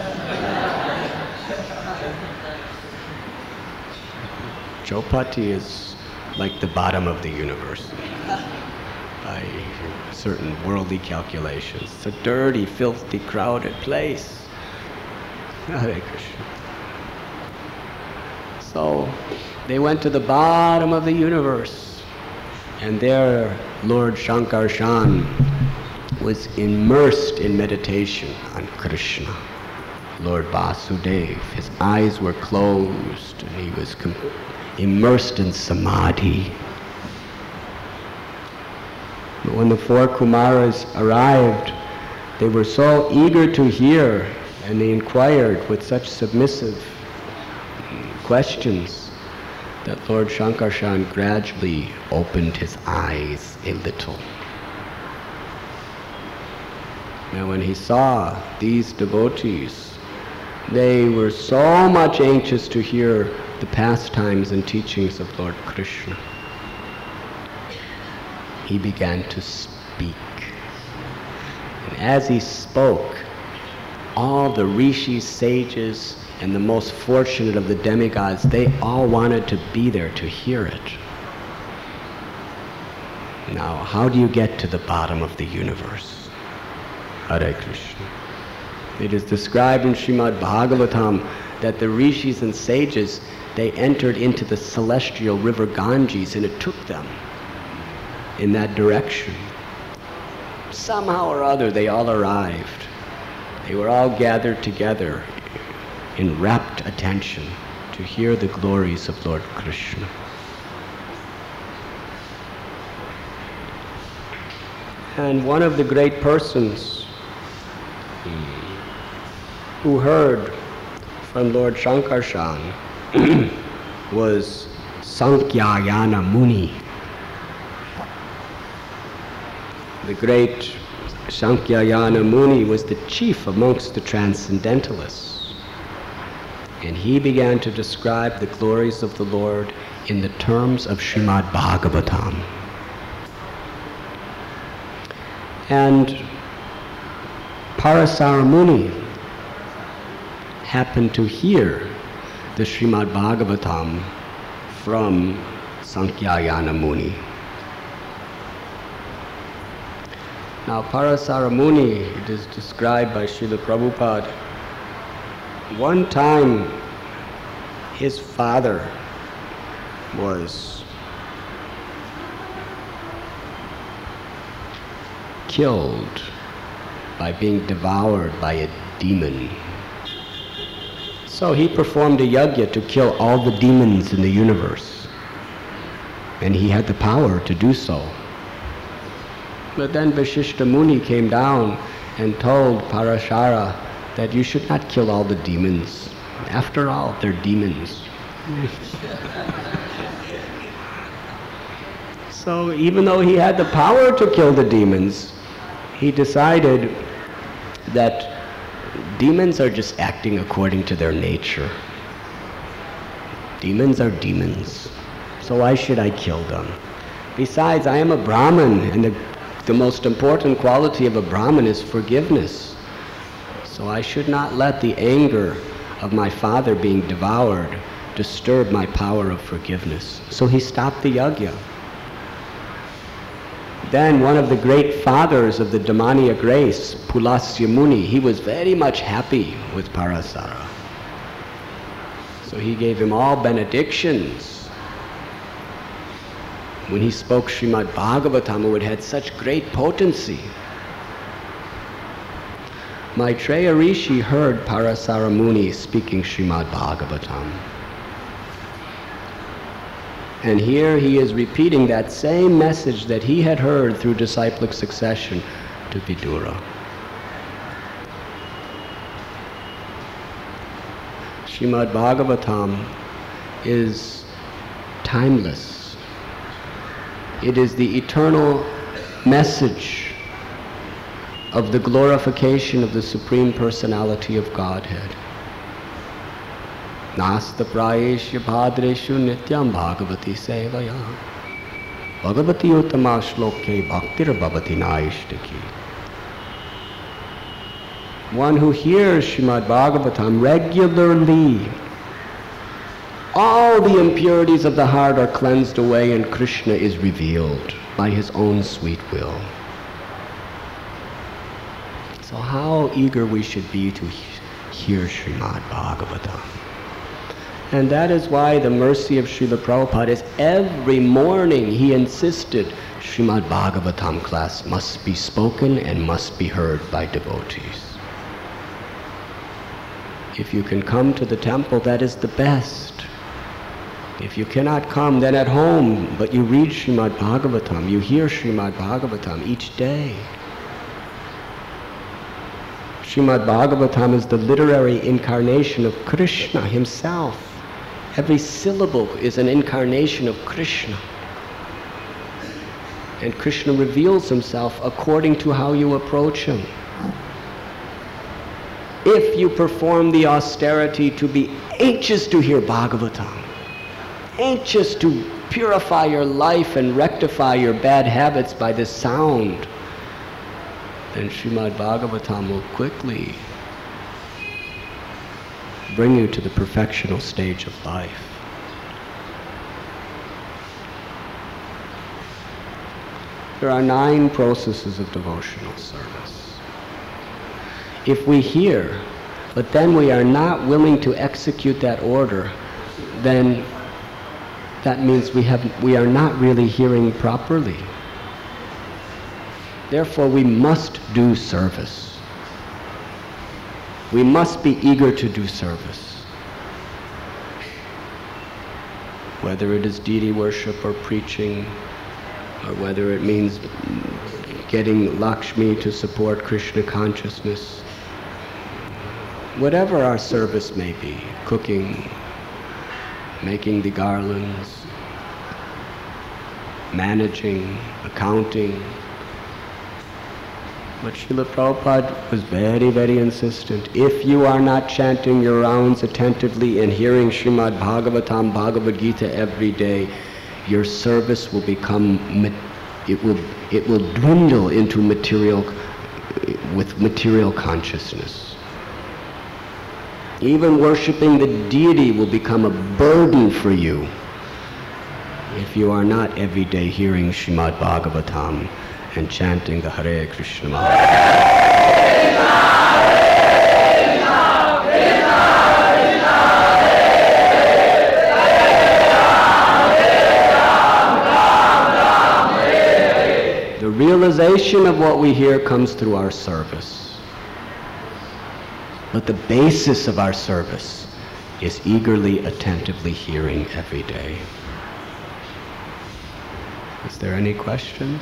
S1: Chaupati is like the bottom of the universe by certain worldly calculations. It's a dirty, filthy, crowded place. Hare Krishna. So they went to the bottom of the universe, and there Lord Shankarshan was immersed in meditation on Krishna. Lord Vasudev, his eyes were closed and he was com- immersed in samadhi. But when the four Kumaras arrived, they were so eager to hear, and they inquired with such submissive questions that Lord Shankarshan gradually opened his eyes a little. Now when he saw these devotees, they were so much anxious to hear the pastimes and teachings of Lord Krishna. He began to speak. And as he spoke, all the rishis, sages, and the most fortunate of the demigods, they all wanted to be there to hear it. Now, how do you get to the bottom of the universe? Hare Krishna. It is described in Srimad Bhagavatam that the rishis and sages, they entered into the celestial river Ganges, and it took them in that direction. Somehow or other, they all arrived. They were all gathered together in rapt attention to hear the glories of Lord Krishna. And one of the great persons who heard from Lord Shankarshan was Sankyayana Muni. The great Sankyayana Muni was the chief amongst the transcendentalists. And he began to describe the glories of the Lord in the terms of Srimad Bhagavatam. And Parasara Muni happened to hear the Srimad Bhagavatam from Sankyayana Muni. Now Parasara Muni, it is described by Srila Prabhupada, one time his father was killed by being devoured by a demon. So he performed a yajna to kill all the demons in the universe. And he had the power to do so. But then Vasishtha Muni came down and told Parashara that you should not kill all the demons. After all, they're demons. So even though he had the power to kill the demons, he decided that demons are just acting according to their nature. Demons are demons. So why should I kill them? Besides, I am a Brahmin, and the, the most important quality of a Brahmin is forgiveness. So I should not let the anger of my father being devoured disturb my power of forgiveness. So he stopped the yajna. Then one of the great fathers of the Dhamaniya grace, Pulasya Muni, he was very much happy with Parasara. So he gave him all benedictions. When he spoke Srimad Bhagavatam, it had such great potency. Maitreya Rishi heard Parasara Muni speaking Srimad Bhagavatam. And here he is repeating that same message that he had heard through disciplic succession to Vidura. Srimad Bhagavatam is timeless. It is the eternal message of the glorification of the Supreme Personality of Godhead. Nasta prayeshu bhadreshu nityam bhagavati sevaya bhagavati uttama shloke bhaktir bhavati naishtaki. One who hears Srimad Bhagavatam regularly, all the impurities of the heart are cleansed away and Krishna is revealed by his own sweet will. So how eager we should be to hear Srimad Bhagavatam. And that is why the mercy of Srila Prabhupada is every morning he insisted Srimad Bhagavatam class must be spoken and must be heard by devotees. If you can come to the temple, that is the best. If you cannot come, then at home, but you read Srimad Bhagavatam, you hear Srimad Bhagavatam each day. Srimad Bhagavatam is the literary incarnation of Krishna himself. Every syllable is an incarnation of Krishna. And Krishna reveals himself according to how you approach him. If you perform the austerity to be anxious to hear Bhagavatam, anxious to purify your life and rectify your bad habits by the sound, then Srimad Bhagavatam will quickly bring you to the perfectional stage of life. There are nine processes of devotional service. If we hear, but then we are not willing to execute that order, then that means we have we are not really hearing properly. Therefore, we must do service. We must be eager to do service. Whether it is deity worship or preaching, or whether it means getting Lakshmi to support Krishna consciousness, whatever our service may be, cooking, making the garlands, managing, accounting. But Srila Prabhupada was very, very insistent. If you are not chanting your rounds attentively and hearing Srimad Bhagavatam, Bhagavad Gita every day, your service will become, it will, it will dwindle into material, with material consciousness. Even worshipping the deity will become a burden for you if you are not every day hearing Srimad Bhagavatam and chanting the Hare Krishna Maha. The realization of what we hear comes through our service. But the basis of our service is eagerly, attentively hearing every day. Is there any questions?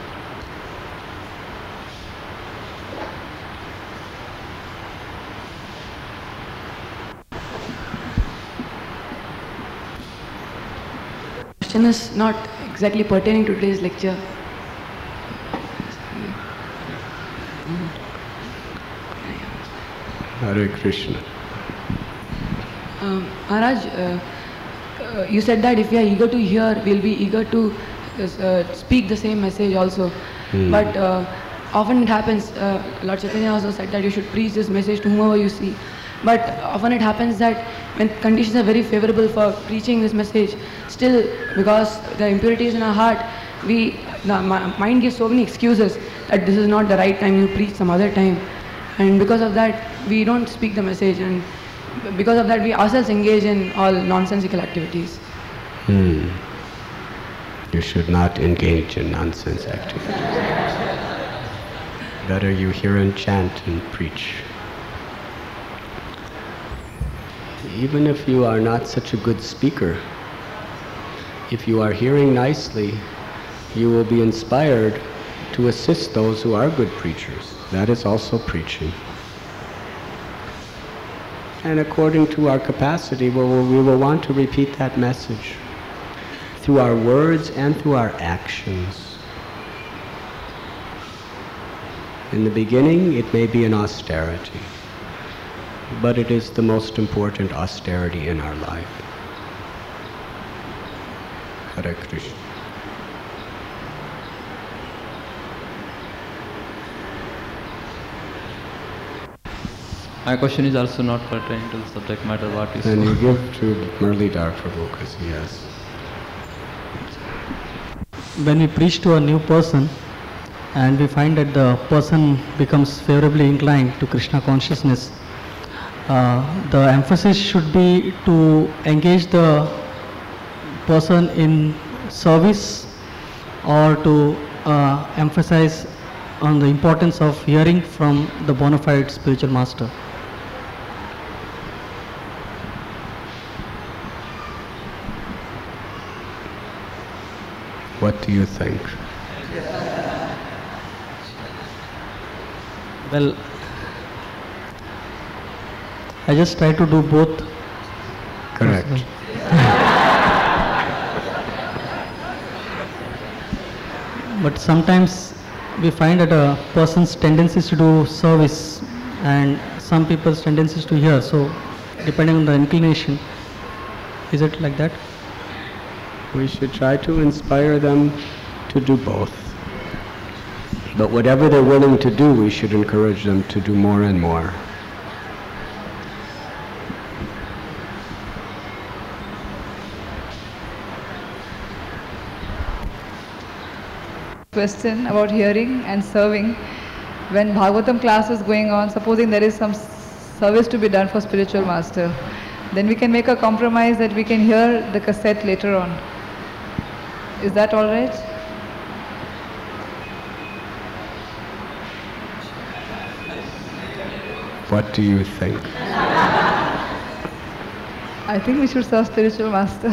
S2: Question is not exactly pertaining to today's lecture.
S1: Hare Krishna.
S2: Um, Maharaj, uh, uh, you said that if we are eager to hear, we'll be eager to uh, speak the same message also. Hmm. But uh, often it happens, uh, Lord Chaitanya also said that you should preach this message to whomever you see. But often it happens that when conditions are very favorable for preaching this message, still because the impurities in our heart, we, the mind gives so many excuses that this is not the right time, you preach some other time. And because of that, we don't speak the message, and because of that, we ourselves engage in all nonsensical activities.
S1: Hmm. You should not engage in nonsense activities. Better you hear and chant and preach. Even if you are not such a good speaker, if you are hearing nicely, you will be inspired to assist those who are good preachers. That is also preaching. And according to our capacity, we will, we will want to repeat that message through our words and through our actions. In the beginning, it may be an austerity, but it is the most important austerity in our life. Hare Krishna.
S3: My question is also not pertaining to the subject matter. What is?
S1: And you give to Muralidhar Prabhu because he has.
S4: When we preach to a new person and we find that the person becomes favorably inclined to Krishna consciousness, uh, the emphasis should be to engage the person in service or to uh, emphasize on the importance of hearing from the bona fide spiritual master.
S1: What do you think?
S4: Well, I just try to do both.
S1: Correct.
S4: But sometimes we find that a person's tendencies to do service and some people's tendencies to hear. So, depending on the inclination, is it like that?
S1: We should try to inspire them to do both. But whatever they're willing to do, we should encourage them to do more and more.
S5: Question about hearing and serving. When Bhagavatam class is going on, supposing there is some service to be done for spiritual master, then we can make a compromise that we can hear the cassette later on. Is that all right?
S1: What do you think?
S5: I think we should serve spiritual master.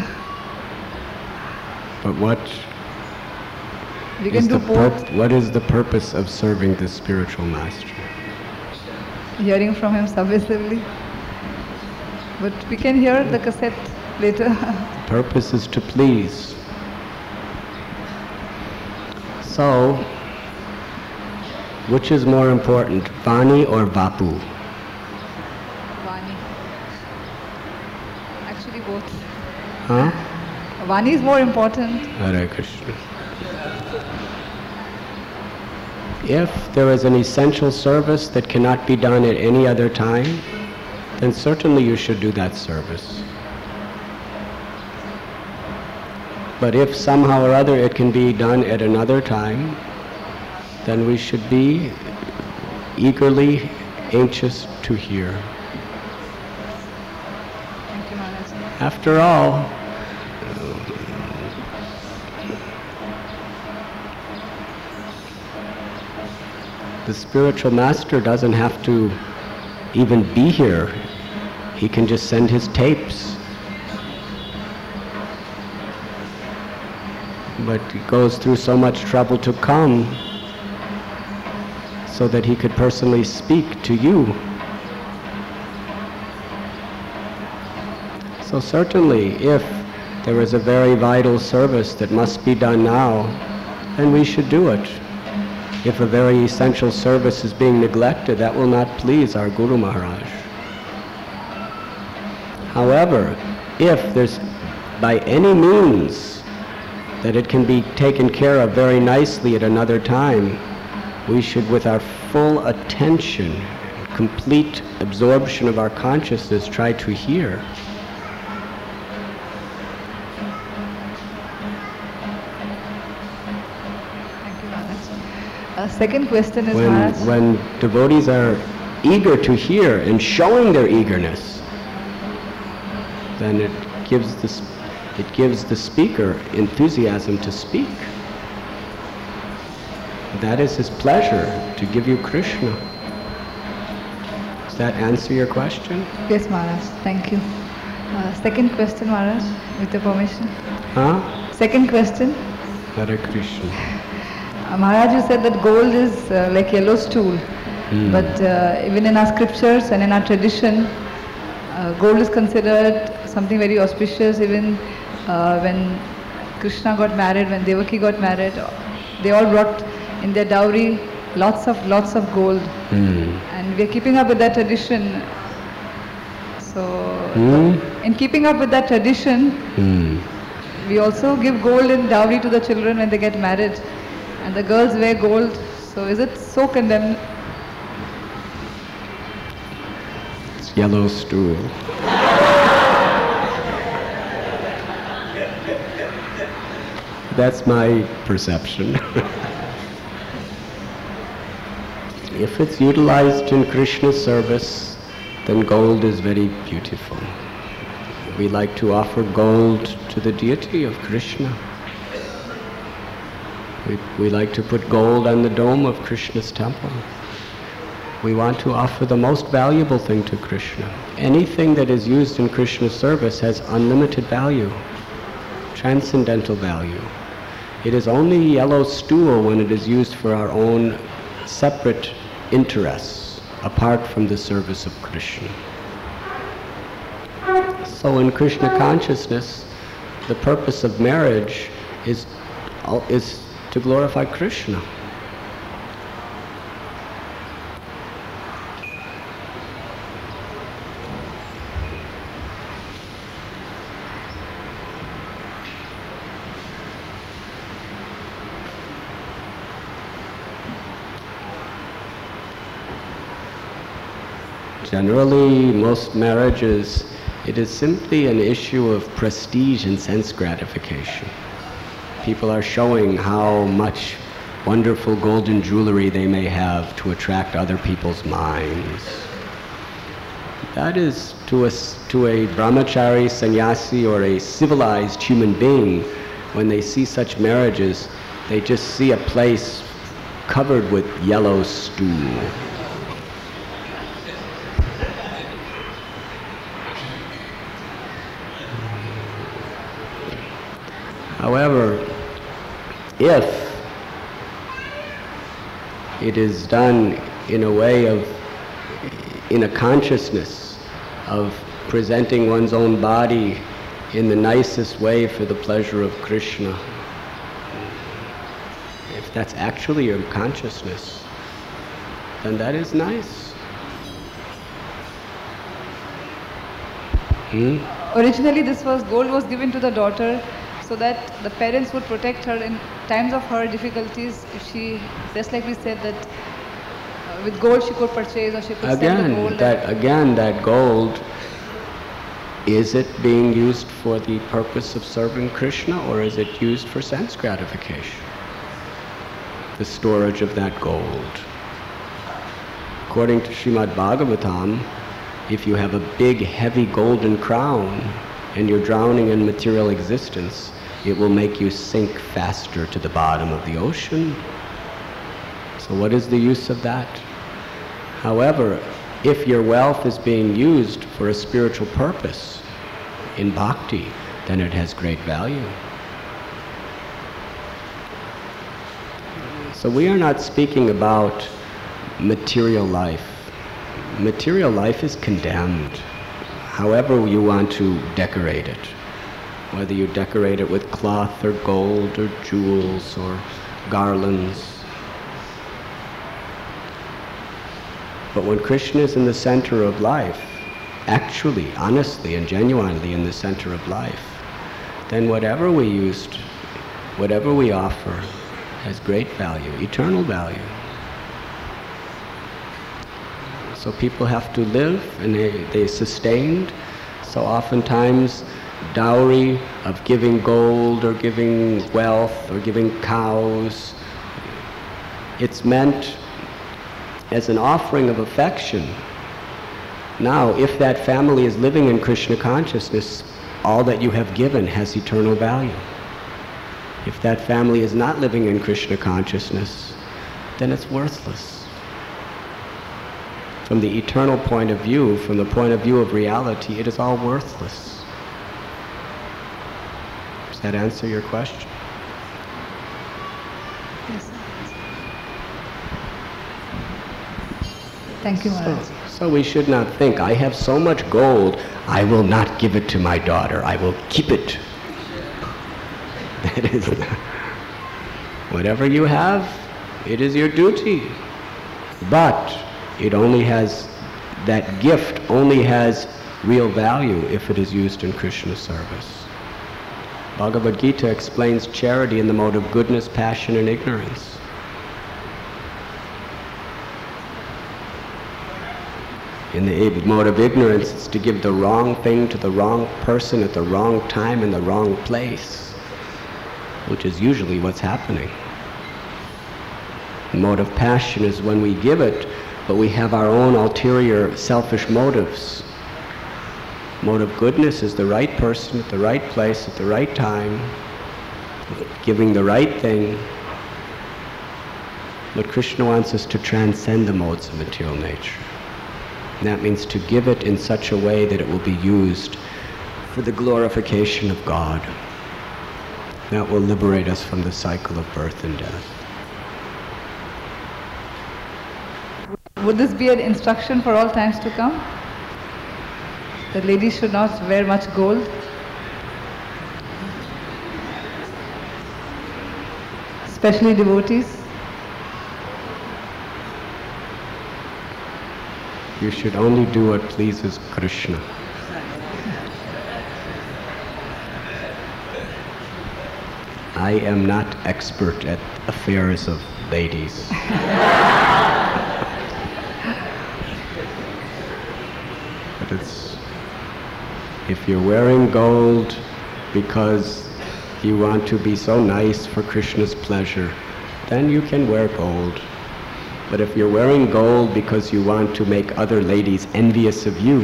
S1: But what
S5: we can do both.
S1: What is the purpose of serving the spiritual master?
S5: Hearing from him submissively. But we can hear the cassette later.
S1: The purpose is to please. So, which is more important, Vani or Vapu?
S5: Vani. Actually both.
S1: Huh?
S5: Vani is more important.
S1: Hare Krishna. If there is an essential service that cannot be done at any other time, then certainly you should do that service. But if somehow or other it can be done at another time, then we should be eagerly anxious to hear.
S5: Thank you, Maharaj.
S1: After all, the spiritual master doesn't have to even be here. He can just send his tapes. But he goes through so much trouble to come so that he could personally speak to you. So certainly, if there is a very vital service that must be done now, then we should do it. If a very essential service is being neglected, that will not please our Guru Maharaj. However, if there's by any means that it can be taken care of very nicely at another time, we should, with our full attention, complete absorption of our consciousness, try to hear.
S5: Uh, second question is,
S1: When,
S5: Maharaj.
S1: when devotees are eager to hear and showing their eagerness, then it gives the, sp- it gives the speaker enthusiasm to speak. That is his pleasure, to give you Krishna. Does that answer your question?
S5: Yes, Maharaj. Thank you. Uh, second question, Maharaj, with your permission.
S1: Huh?
S5: Second question.
S1: Hare Krishna.
S5: Uh, Maharaj, you said that gold is uh, like yellow stool.
S1: Hmm.
S5: But uh, even in our scriptures and in our tradition, uh, gold is considered something very auspicious. Even uh, when Krishna got married, when Devaki got married, they all brought in their dowry lots of lots of gold.
S1: Hmm.
S5: And we are keeping up with that tradition. So,
S1: Hmm?
S5: in keeping up with that tradition,
S1: Hmm.
S5: we also give gold in dowry to the children when they get married. And the girls wear gold. So is it so condemned?
S1: It's yellow stool. That's my perception. If it's utilized in Krishna service, then gold is very beautiful. We like to offer gold to the deity of Krishna. We, we like to put gold on the dome of Krishna's temple. We want to offer the most valuable thing to Krishna. Anything that is used in Krishna's service has unlimited value, transcendental value. It is only yellow stool when it is used for our own separate interests, apart from the service of Krishna. So in Krishna consciousness, the purpose of marriage is, is to glorify Krishna. Generally, most marriages, it is simply an issue of prestige and sense gratification. People are showing how much wonderful golden jewelry they may have to attract other people's minds. That is, to a, to a brahmachari, sannyasi, or a civilized human being, when they see such marriages, they just see a place covered with yellow stool. However, if it is done in a way of, in a consciousness of presenting one's own body in the nicest way for the pleasure of Krishna, if that's actually your consciousness, then that is nice. Hmm?
S5: Originally this was, gold was given to the daughter so that the parents would protect her in times of her difficulties. If she, just like we said, that uh, with gold she could purchase or she could
S1: Again,
S5: sell the gold.
S1: that, again, that gold, is it being used for the purpose of serving Krishna, or is it used for sense gratification? The storage of that gold. According to Srimad Bhagavatam, if you have a big, heavy golden crown and you're drowning in material existence, it will make you sink faster to the bottom of the ocean. So what is the use of that? However, if your wealth is being used for a spiritual purpose in bhakti, then it has great value. So we are not speaking about material life. Material life is condemned, however you want to decorate it. Whether you decorate it with cloth or gold or jewels or garlands. But when Krishna is in the center of life, actually, honestly and genuinely in the center of life, then whatever we used, whatever we offer, has great value, eternal value. So people have to live, and they, they sustained. So oftentimes dowry of giving gold or giving wealth or giving cows, it's meant as an offering of affection. Now, if that family is living in Krishna consciousness, all that you have given has eternal value. If that family is not living in Krishna consciousness, then it's worthless. From the eternal point of view, from the point of view of reality, it is all worthless. Does that answer your question?
S5: Yes. Thank you, Maharaj.
S1: So, so we should not think, I have so much gold, I will not give it to my daughter, I will keep it. That is not. Whatever you have, it is your duty. But it only has, that gift only has real value if it is used in Krishna service. Bhagavad Gita explains charity in the mode of goodness, passion, and ignorance. In the mode of ignorance, it's to give the wrong thing to the wrong person at the wrong time in the wrong place, which is usually what's happening. The mode of passion is when we give it, but we have our own ulterior selfish motives. Mode of goodness is the right person at the right place at the right time, giving the right thing. But Krishna wants us to transcend the modes of material nature. And that means to give it in such a way that it will be used for the glorification of God. That will liberate us from the cycle of birth and death.
S5: Would this be an instruction for all times to come? That ladies should not wear much gold? Especially devotees?
S1: You should only do what pleases Krishna. I am not expert at affairs of ladies. But it's, if you're wearing gold because you want to be so nice for Krishna's pleasure, then you can wear gold. But if you're wearing gold because you want to make other ladies envious of you,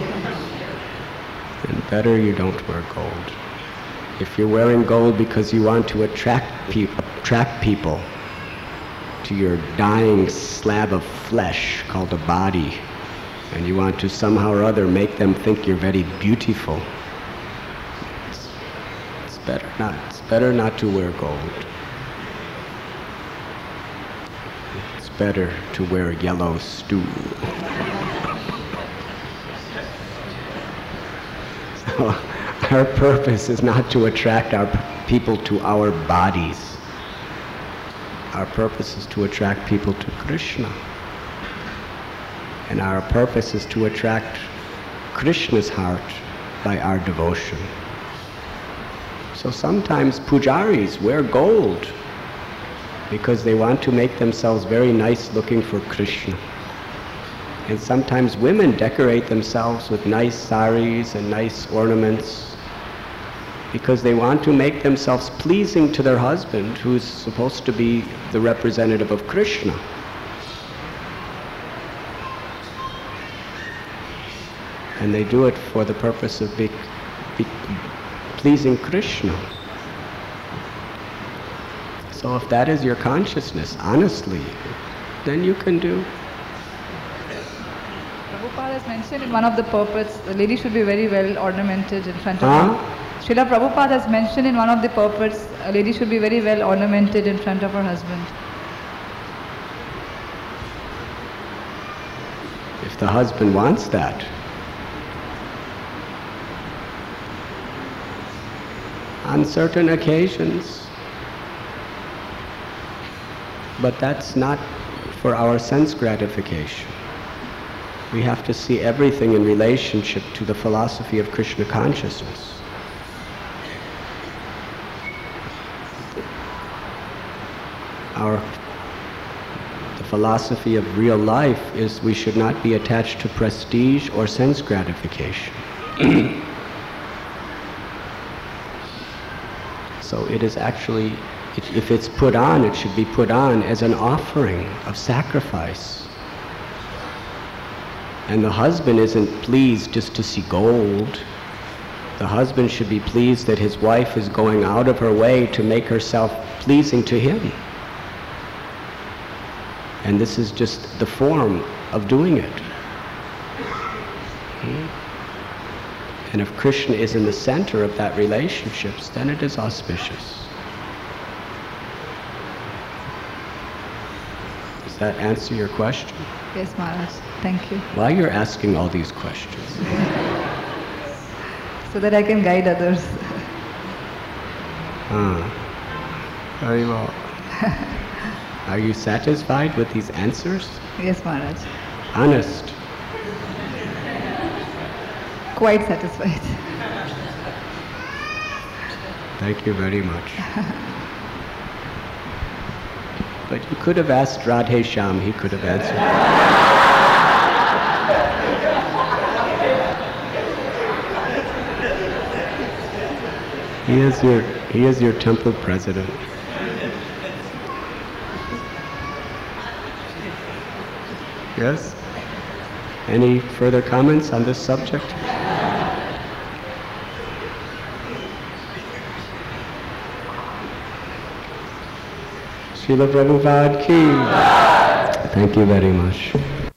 S1: then better you don't wear gold. If you're wearing gold because you want to attract, pe attract people to your dying slab of flesh called a body, and you want to somehow or other make them think you're very beautiful, it's, it's better not. It's better not to wear gold. It's better to wear a yellow stool. So, our purpose is not to attract our people to our bodies. Our purpose is to attract people to Krishna. And our purpose is to attract Krishna's heart by our devotion. So sometimes pujaris wear gold because they want to make themselves very nice looking for Krishna. And sometimes women decorate themselves with nice saris and nice ornaments because they want to make themselves pleasing to their husband, who's supposed to be the representative of Krishna. And they do it for the purpose of be, be pleasing Krishna. So if that is your consciousness, honestly, then you can do.
S5: Prabhupada has mentioned in one of the purports, the lady should be very well ornamented in front of
S1: Huh?
S5: her. Srila Prabhupada has mentioned in one of the purports, a lady should be very well ornamented in front of her husband.
S1: If the husband wants that. On certain occasions. But that's not for our sense gratification. We have to see everything in relationship to the philosophy of Krishna consciousness. Our the philosophy of real life is we should not be attached to prestige or sense gratification. So it is actually, if it's put on, it should be put on as an offering of sacrifice. And the husband isn't pleased just to see gold. The husband should be pleased that his wife is going out of her way to make herself pleasing to him. And this is just the form of doing it. Hmm? And if Krishna is in the center of that relationships, then it is auspicious. Does that answer your question?
S5: Yes, Maharaj. Thank you.
S1: Why you're asking all these questions?
S5: So that I can guide others.
S1: Ah, very well. Are you satisfied with these answers?
S5: Yes, Maharaj.
S1: Honest.
S5: Quite satisfied.
S1: Thank you very much. But you could have asked Radhe Shyam, he could have answered. He is your, he is your temple president. Yes? Any further comments on this subject? Srila Prabhupada ki. Thank you very much.